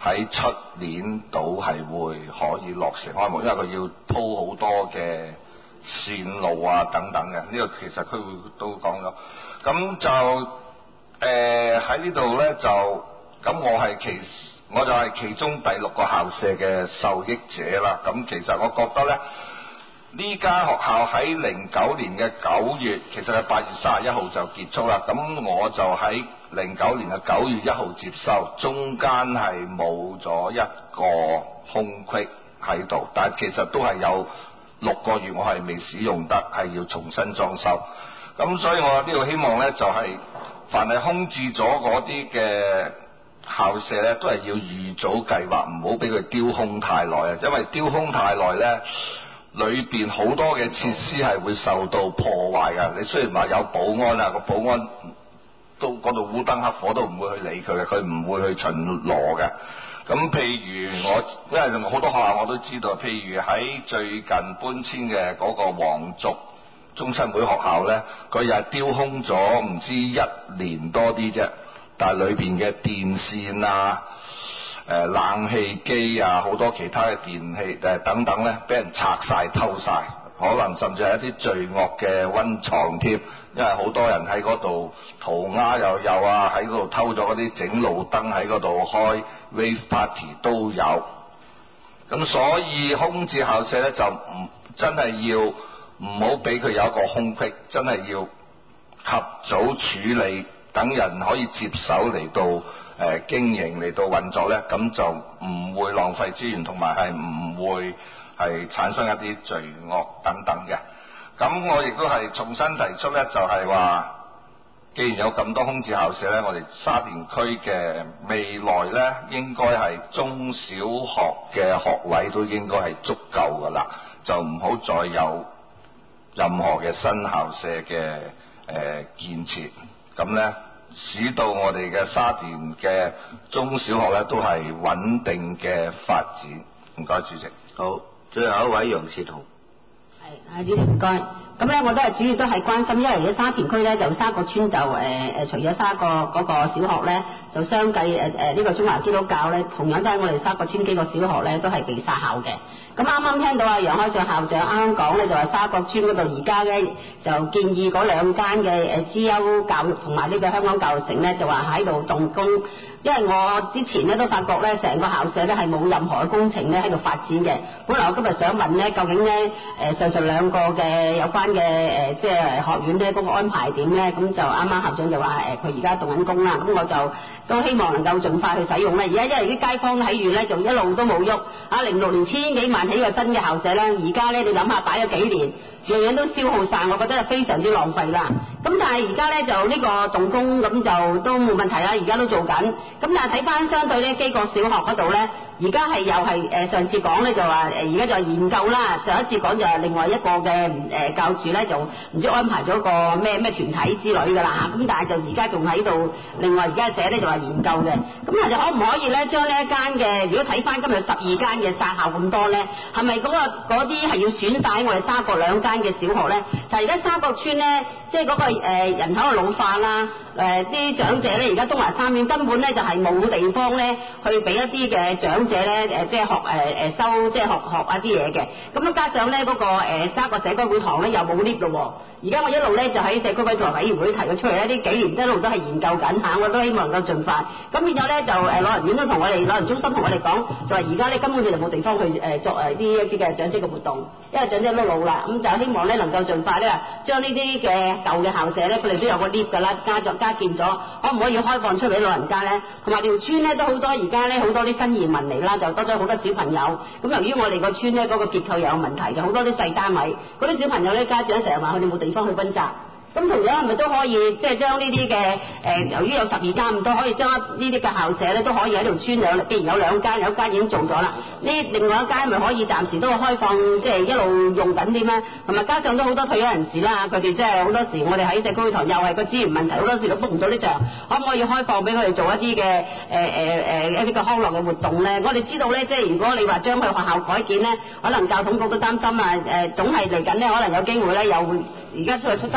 喺出年度係會可以落成開幕，因為佢要鋪好多嘅線路啊等等嘅，呢、這個其實佢會都講咗。咁就誒喺呢度呢，就咁我係其我就係其中第六個校舍嘅受益者啦。咁其實我覺得呢，呢間學校喺零九年嘅九月，其實係八月三十一號就結束啦。咁我就喺零九年嘅九月一號接收，中間係冇咗一個空隙喺度，但係其實都係有六個月我係未使用得，係要重新裝修。咁所以我呢度希望呢，就係、是、凡係空置咗嗰啲嘅校舍呢，都係要預早計劃，唔好俾佢丟空太耐啊！因為丟空太耐呢，裏邊好多嘅設施係會受到破壞㗎。你雖然話有保安啊，個保安都嗰度烏燈黑火都唔會去理佢嘅，佢唔會去巡邏嘅。咁譬如我，因為好多學校我都知道，譬如喺最近搬遷嘅嗰個皇族中親會學校呢，佢又係丟空咗唔知一年多啲啫，但係裏邊嘅電線啊、誒、呃、冷氣機啊、好多其他嘅電器誒等等呢，俾人拆晒偷晒，可能甚至係一啲罪惡嘅溫床添，因為好多人喺嗰度塗鴉又有啊，喺嗰度偷咗嗰啲整路燈喺嗰度開 rave party 都有。咁所以空置校舍呢，就唔真係要唔好俾佢有一個空隙，真係要及早處理，等人可以接手嚟到誒、呃、經營嚟到運作呢，咁就唔會浪費資源，同埋係唔會係產生一啲罪惡等等嘅。咁我亦都係重新提出呢，就係話，既然有咁多空置校舍呢，我哋沙田區嘅未來呢，應該係中小學嘅學位都應該係足夠噶啦，就唔好再有任何嘅新校舍嘅誒、呃、建設，咁呢，使到我哋嘅沙田嘅中小學呢都係穩定嘅發展。唔該，主席。 好，最後一位楊倩紅。 係，啊主席唔該。咁咧我都係主要都係關心，因為而家沙田區咧就沙角村就誒誒、呃，除咗沙角嗰個小學咧，就相繼誒誒呢個中華基督教咧，同樣都係我哋沙角村幾個小學咧都係被殺校嘅。咁啱啱聽到阿楊開上校長啱啱講咧，就話沙角村嗰度而家咧就建議嗰兩間嘅誒資優教育同埋呢個香港教育城咧，就話喺度動工。因為我之前咧都發覺咧，成個校舍咧係冇任何嘅工程咧喺度發展嘅。本來我今日想問咧，究竟咧誒上述兩個嘅有關嘅誒即係學院咧嗰個安排點咧？咁就啱啱校長就話誒佢而家動緊工啦，咁我就都希望能夠盡快去使用咧。而家因為啲街坊睇住咧，就一路都冇喐。啊，零六年千幾萬起個新嘅校舍咧，而家咧你諗下擺咗幾年，樣樣都消耗晒，我覺得係非常之浪費啦。咁但係而家咧就呢個動工咁就都冇問題啦，而家都做緊。咁但係睇翻相對咧基國小學嗰度咧，而家係又係誒上次講咧就話誒而家就係研究啦，上一次講就係另外一個嘅誒教主咧就唔知安排咗個咩咩團體之類㗎啦，咁但係就而家仲喺度，另外而家寫咧就話研究嘅。咁但係可唔可以咧將呢一間嘅，如果睇翻今日十二間嘅殺校咁多咧，係咪嗰個嗰啲係要選晒我哋沙角兩間嘅小學咧？就係而家沙角村咧，即係嗰個誒人口嘅老化啦，誒啲長者咧而家東華三院根本咧就係冇地方咧去俾一啲嘅長者咧誒即係學誒誒收即係學學一啲嘢嘅。咁啊加上咧嗰個誒沙角社區會堂咧又冇 lift 咯。而家我一路咧就喺社區委託委員會提咗出嚟，呢幾年一路都係研究緊嚇，我都希望能夠盡快。咁變咗咧就誒老人院都同我哋老人中心同我哋講，就話而家咧根本佢就冇地方去誒作誒啲一啲嘅長者嘅活動，因為長者都老啦，咁就希望咧能夠盡快咧將呢啲嘅舊嘅校舍咧，佢哋都有個 lift 㗎啦，加咗加建咗，可唔可以開放出俾老人家咧？同埋條村咧都好多，而家咧好多啲新移民嚟啦，就多咗好多小朋友。咁由於我哋個村咧嗰個結構又有問題，就好多啲細單位，嗰啲小朋友咧家長成日話佢哋冇地方去溫習。咁同樣係咪都可以即係將呢啲嘅誒，由於有十二間咁多，可以將呢啲嘅校舍咧都可以喺條村兩，既然有兩間，有一間已經做咗啦，呢另外一間咪可以暫時都開放，即係一路用緊啲咩？同埋加上都好多退休人士啦，佢哋即係好多時我哋喺社區會堂又係個資源問題，好多時都 book 唔到呢場，可唔可以開放俾佢哋做一啲嘅誒誒誒一啲嘅康樂嘅活動咧？我哋知道咧，即係如果你話將佢學校改建咧，可能教統局都擔心啊誒，總係嚟緊咧，可能有機會咧又會而家出去出身到有工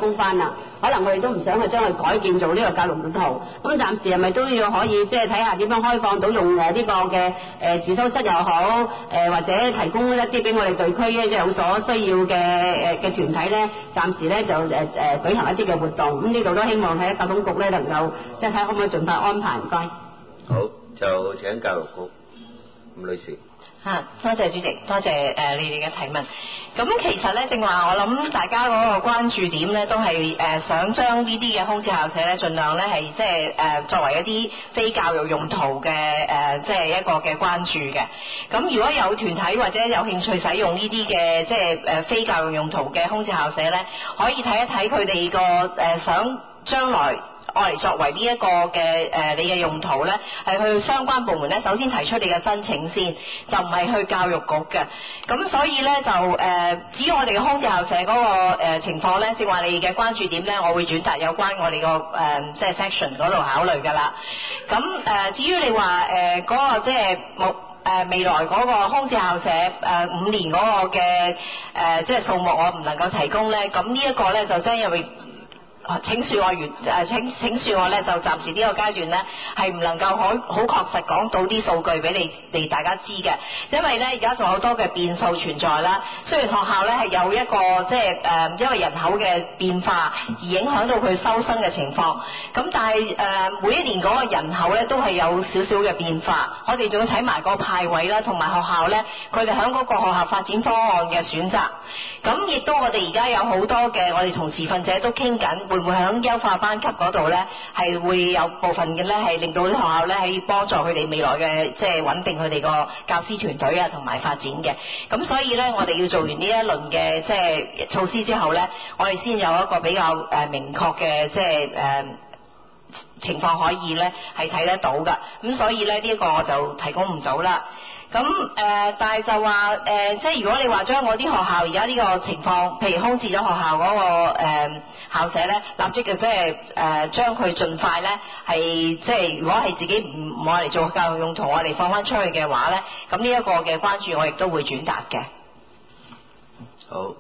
封翻啦。可能我哋都唔想去將佢改建做呢個教育用途。咁暫時係咪都要可以即係睇下點樣開放到用誒呢個嘅誒自修室又好，誒或者提供一啲俾我哋地區咧即係有所需要嘅誒嘅團體咧，暫時咧就誒誒舉行一啲嘅活動。咁呢度都希望喺交通局咧能夠即係睇可唔可以盡快安排。唔該。 好，就請教育局吳女士。 嚇，多謝主席，多謝誒、呃、你哋嘅提問。咁其實咧，正話我諗大家嗰個關注點咧，都係誒、呃、想將呢啲嘅空置校舍咧，盡量咧係即係誒作為一啲非教育用途嘅誒，即係一個嘅關注嘅。咁如果有團體或者有興趣使用呢啲嘅即係誒非教育用途嘅空置校舍咧，可以睇一睇佢哋個誒想將來愛嚟作為呢一個嘅誒你嘅用途咧，係去相關部門咧，首先提出你嘅申請先，就唔係去教育局嘅。咁所以咧就誒、呃，至於我哋嘅空置校舍嗰個誒情況咧，正話你嘅關注點咧，我會轉達有關我哋個誒即係 section 嗰度考慮㗎啦。咁誒、呃，至於你話誒嗰個即係目誒未來嗰個空置校舍誒、呃、五年嗰個嘅誒即係數目，我唔能夠提供咧。咁呢一個咧就真係因為。請恕我完誒請請恕我咧，就暫時呢個階段咧係唔能夠好好確實講到啲數據俾你哋大家知嘅，因為咧而家仲有好多嘅變數存在啦。雖然學校咧係有一個即係誒因為人口嘅變化而影響到佢收生嘅情況，咁但係誒、呃、每一年嗰個人口咧都係有少少嘅變化。我哋仲要睇埋個派位啦，同埋學校咧佢哋喺嗰個學校發展方案嘅選擇。咁亦都我哋而家有好多嘅我哋同持份者都傾緊，會唔會喺優化班級嗰度咧係會有部分嘅咧係令到啲學校咧係幫助佢哋未來嘅即係穩定佢哋個教師團隊啊同埋發展嘅。咁所以咧我哋要做完呢一輪嘅即係措施之後咧，我哋先有一個比較誒明確嘅即係誒情況可以咧係睇得到㗎。咁所以咧呢一個我就提供唔到啦。咁誒、呃，但係就話誒、呃，即係如果你話將我啲學校而家呢個情況，譬如空置咗學校嗰、那個誒、呃、校舍咧，立即嘅即係誒將佢盡快咧係即係如果係自己唔唔愛嚟做教育用途，我哋放翻出去嘅話咧，咁呢一個嘅關注我亦都會轉達嘅。 好，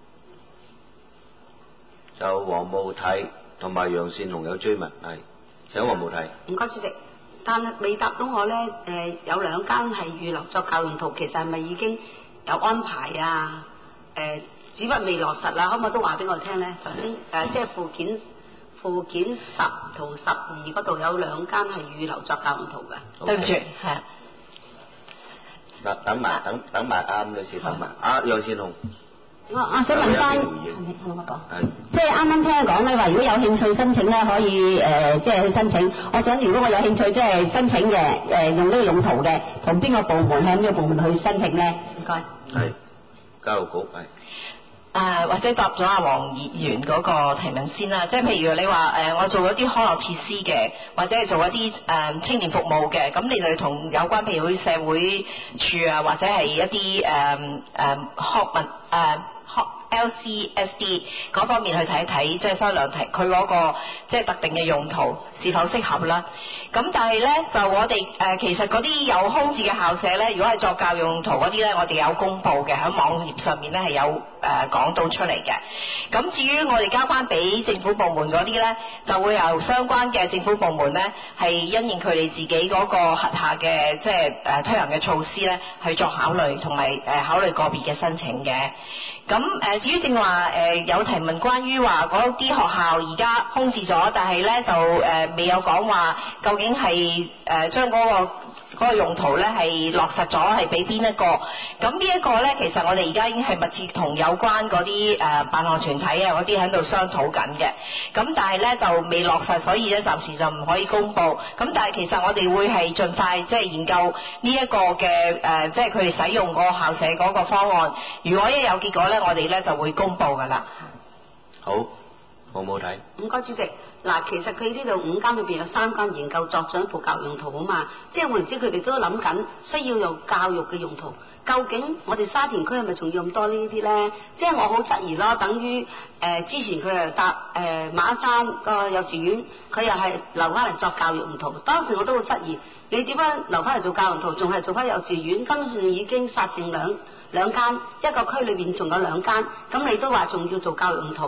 就黃慕娣同埋楊善雄有追問，係請黃慕娣。 唔該，主席。但係未答到我咧，誒、呃、有兩間係預留作教用途，其實係咪已經有安排啊？誒、呃，只不過未落實啦，可唔可以都話俾我聽咧？頭先誒，即係附件附件十同十二嗰度有兩間係預留作教用途嘅。 對唔住，係。 嗱，等埋等等埋啱女士等埋，啊楊善雄。 我啊想問翻，我講，即係啱啱聽佢講咧話，如果有興趣申請咧，可以誒、呃、即係去申請。我想如果我有興趣即係申請嘅誒、呃、用呢個用途嘅，同邊個部門向邊個部門去申請咧？唔該。係教育局係。 誒、呃、或者答咗阿黃議員嗰個提問先啦，即係譬如你話誒、呃、我做一啲康樂設施嘅，或者係做一啲誒、呃、青年服務嘅，咁你就同有關譬如啲社會處啊，或者係一啲誒誒學問誒。呃 L C S D 嗰方面去睇一睇，即係商量睇佢嗰個即係特定嘅用途是否適合啦。咁但係咧就我哋誒、呃、其實嗰啲有空置嘅校舍咧，如果係作教育用途嗰啲咧，我哋有公佈嘅，喺網頁上面咧係有誒、呃、講到出嚟嘅。咁至於我哋交翻俾政府部門嗰啲咧，就會由相關嘅政府部門咧係因應佢哋自己嗰個轄下嘅即係誒推行嘅措施咧，去作考慮同埋誒考慮個別嘅申請嘅。咁誒、呃、至於正話誒有提問關於話嗰啲學校而家空置咗，但係咧就誒、呃、未有講話究竟係誒、呃、將嗰、嗰個嗰個用途咧係落實咗係俾邊一個？咁呢一個咧，其實我哋而家已經係密切同有關嗰啲誒辦學團體啊嗰啲喺度商討緊嘅。咁但係咧就未落實，所以咧暫時就唔可以公佈。咁但係其實我哋會係盡快即係研究呢一個嘅誒，即係佢哋使用嗰個校舍嗰個方案。如果一有結果咧，我哋咧就會公佈㗎啦。 好，好唔好睇？ 唔該，主席。嗱，其實佢呢度五間裏邊有三間研究作進一步教育用途啊嘛，即係換言之，佢哋都諗緊需要用教育嘅用途。究竟我哋沙田區係咪仲要咁多呢啲咧？即係我好質疑咯，等於誒、呃、之前佢係搭誒馬山個幼稚園，佢又係留翻嚟作教育用途。當時我都好質疑，你點解留翻嚟做教育用途，仲係做翻幼稚園？根本上已經殺剩兩兩間，一個區裏邊仲有兩間，咁你都話仲要做教育用途？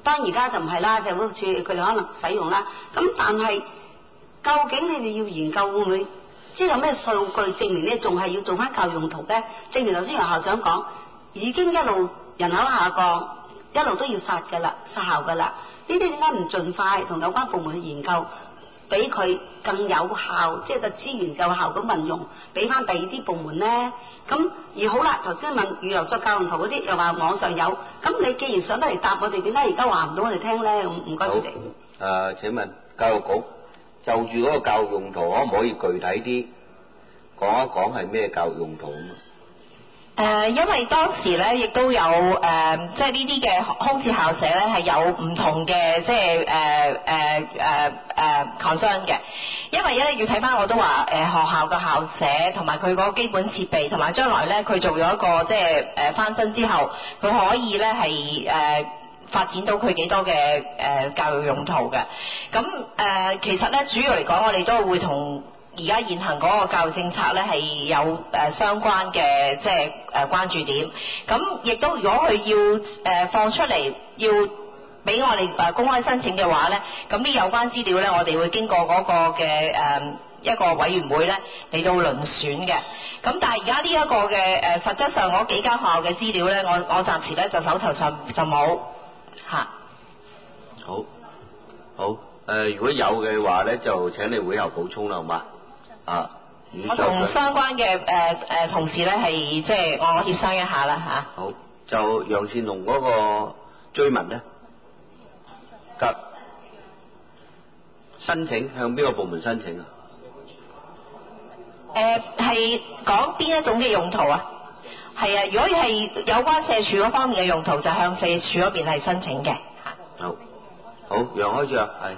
當然而家就唔係啦，社會處佢哋可能使用啦。咁但係究竟你哋要研究會唔會，即係有咩數據證明咧，仲係要做翻教育用途咧？正如頭先楊校長講，已經一路人口下降，一路都要殺㗎啦，殺校㗎啦。呢啲點解唔盡快同有關部門去研究，俾佢更有效，即係個資源有效咁運用，俾翻第二啲部門咧？咁而好啦，頭先問預留作教用途嗰啲，又話網上有，咁你既然上得嚟答我哋，點解而家話唔到我哋聽咧？唔該主席。 好，誒請問教育局就住嗰個教育用途，可唔可以具體啲講一講係咩教育用途啊？ 誒、呃，因為當時咧，亦都有誒、呃，即係呢啲嘅空置校舍咧，係有唔同嘅即係誒誒誒誒 concern 嘅。因為咧要睇翻，我都話誒、呃、學校嘅校舍同埋佢嗰個基本設備，同埋將來咧佢做咗一個即係誒翻新之後，佢可以咧係誒發展到佢幾多嘅誒、呃、教育用途嘅。咁誒、呃，其實咧主要嚟講，我哋都會同而家現行嗰個教育政策咧係有誒、呃、相關嘅即係誒關注點，咁亦都如果佢要誒、呃、放出嚟要俾我哋誒公開申請嘅話咧，咁啲有關資料咧，我哋會經過嗰個嘅誒、呃、一個委員會咧嚟到遴選嘅。咁但係而家呢一個嘅誒、呃、實質上嗰幾間學校嘅資料咧，我我暫時咧就手頭上就冇嚇。 好，好誒、呃，如果有嘅話咧，就請你會後補充啦，好嘛？啊！ 我同相關嘅誒誒同事咧係即係我協商一下啦嚇。 好，就楊善龍嗰個追問咧，急申請向邊個部門申請啊？ 誒係講邊一種嘅用途啊？係啊，如果係有關社署嗰方面嘅用途，就向社署嗰邊係申請嘅嚇。 好，好，楊開將係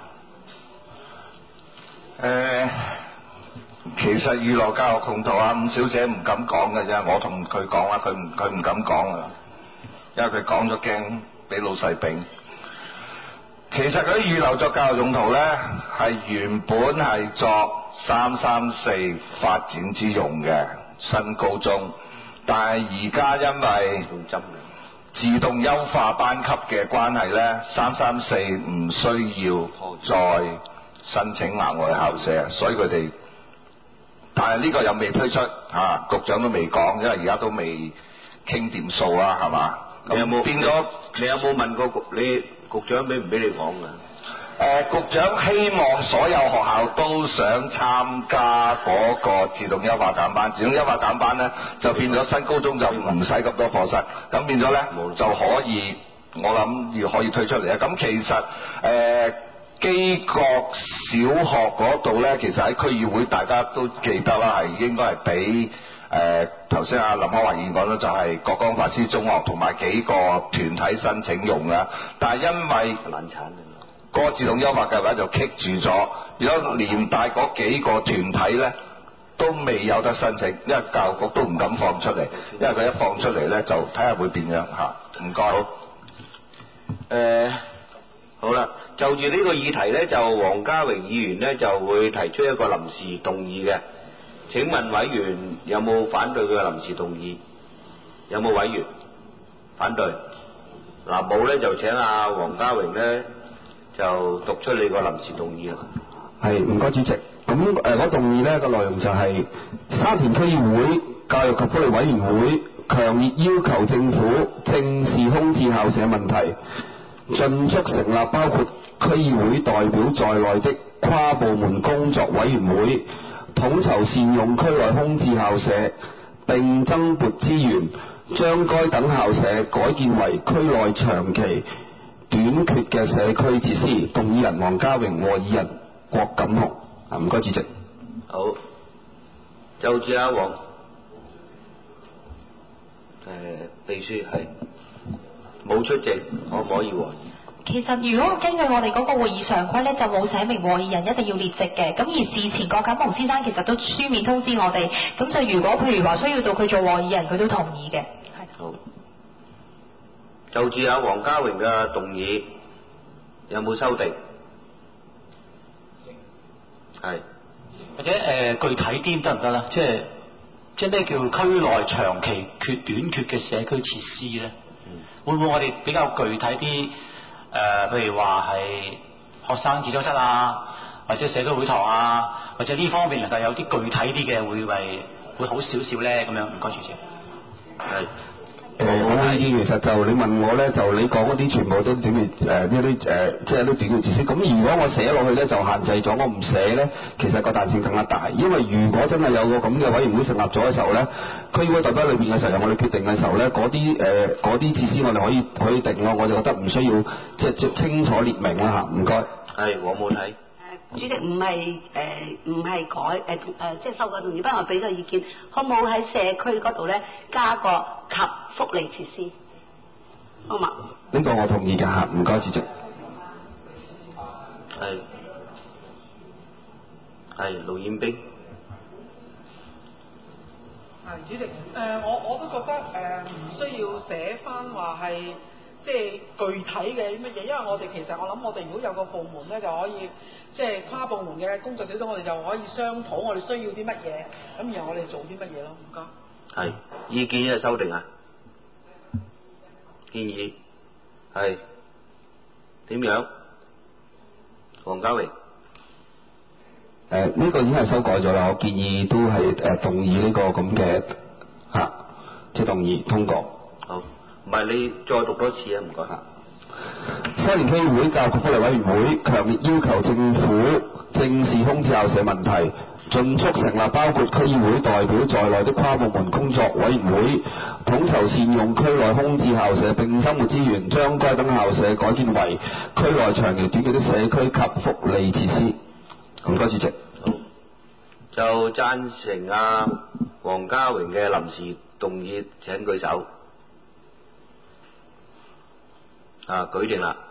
誒。其實娛樂教育用途啊，伍小姐唔敢講嘅啫，我同佢講啊，佢唔佢唔敢講啊，因為佢講咗驚俾老細丙。其實嗰啲預留作教育用途咧，係原本係作三三四發展之用嘅新高中，但係而家因為自動優化班級嘅關係咧，三三四唔需要再申請額外校舍，所以佢哋。但係呢個又未推出嚇、啊，局長都未講，因為而家都未傾掂數啊，係嘛？ 你有冇變咗？ 你有冇問過局？你局長俾唔俾你講㗎？誒、 呃，局長希望所有學校都想參加嗰個自動優化減班，自動優化減班咧就變咗新高中就唔使咁多課室，咁變咗咧就可以，我諗要可以推出嚟啊！咁其實誒。呃基國小學嗰度呢，其實喺區議會大家都記得啦，係應該係俾誒頭先阿林康華議員講啦，就係國光法師中學同埋幾個團體申請用嘅，但係因為嗰個自動優化計劃就棘住咗，如果連帶嗰幾個團體呢都未有得申請，因為教育局都唔敢放出嚟，因為佢一放出嚟呢，就睇下會點樣嚇。唔該。好。 誒。好啦，就住呢個議題呢，就黃家榮議員呢就會提出一個臨時動議嘅。請問委員有冇反對佢嘅臨時動議？有冇委員反對？嗱冇呢，就請阿黃家榮呢就讀出你個臨時動議啦。 係，唔該主席。咁誒，我動議呢個內容就係、是、沙田區議會教育及福利委員會強烈要求政府正視空置校舍問題。盡速成立包括區議會代表在內的跨部門工作委員會，統籌善用區內空置校舍，並增撥資源，將該等校舍改建為區內長期短缺嘅社區設施。動議人黃家榮，和議人郭錦雄。啊，唔該主席。 好，就住阿黃誒秘書係。冇出席，可唔可以和議？ 其實如果根據我哋嗰個會議常規咧，就冇寫明和議人一定要列席嘅。咁而事前郭錦雄先生其實都書面通知我哋，咁就如果譬如話需要到佢做和議人，佢都同意嘅。係。 好。就住阿黃家榮嘅動議，有冇修訂？係。 或者誒、呃、具體啲得唔得啦？即係即係咩叫區內長期缺短缺嘅社區設施咧？會唔會我哋比較具體啲誒呃，譬如話係學生自修室啊，或者社區會堂啊，或者呢方面能夠有啲具體啲嘅，會為會好少少咧咁樣。唔該主席。 係。 誒、呃，我呢啲其實就你問我咧，就你講嗰啲全部都短語誒呢啲誒，即係啲短語字式。咁如果我寫落去咧，就限制咗；我唔寫咧，其實個彈性更加大。因為如果真係有個咁嘅委員會成立咗嘅時候咧，區議會代表裏邊嘅時候，由我哋決定嘅時候咧，嗰啲誒嗰啲設施我哋可以可以定咯。我就覺得唔需要即係即清楚列明啦嚇。唔該。 係，我冇睇。 主席唔係誒唔係改誒誒、呃、即係修改動議，不過我俾個意見，可唔可以喺社區嗰度咧加個及福利設施，好嘛？ 呢個我同意㗎嚇，唔該主席。 係係盧彥兵。 係主席，誒、呃、我我都覺得誒唔、呃、需要寫翻話係即係具體嘅乜嘢，因為我哋其實我諗我哋如果有個部門咧就可以即係跨部門嘅工作小組，我哋就可以商討我哋需要啲乜嘢，咁然後我哋做啲乜嘢咯。唔該。 係意見嘅修訂啊？建議係點樣？黃家榮。誒、 呃、呢、這個已經係修改咗啦，我建議都係誒、呃、動議呢個咁嘅嚇，即係動議通過。 好，唔係你再讀多次啊，唔該嚇。 西年區議會教育局福利委員會強烈要求政府正視空置校舍問題，盡速成立包括區議會代表在內的跨部門工作委員會，統籌善用區內空置校舍並生活資源，將該等校舍改建為區內長期短缺的社區及福利設施。唔該，主席。 好，就贊成啊黃家榮嘅臨時動議，請舉手。啊，舉定啦。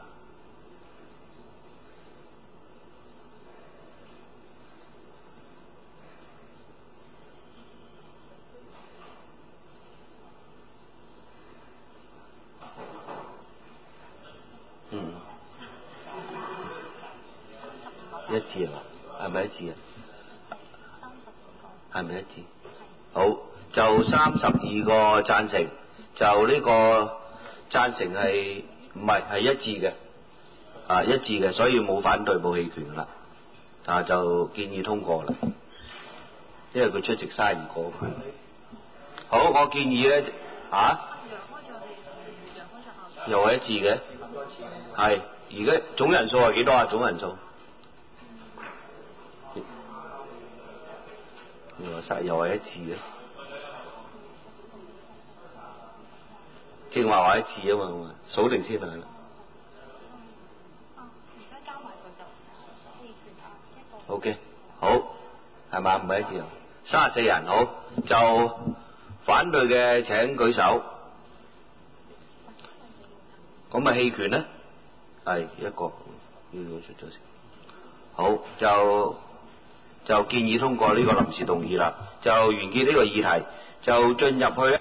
嗯，一致啊？係咪一致啊？係咪一致？好，就三十二個贊成，就呢個贊成係唔係係一致嘅，啊一致嘅，所以冇反對冇棄權啦，啊就建議通過啦，因為佢出席卅二個。好，我建議咧，啊，又係一致嘅，係而家總人數係幾多啊？總人數？又係又係一致嘅，正話話一致啊嘛，數定先係啦。O K， 好，係嘛？唔係一致啊，三十四人，好，就反對嘅請舉手。咁啊棄權咧？係一個，呢個出咗先。好，就就建議通過呢個臨時動議啦，就完結呢個議題，就進入去咧。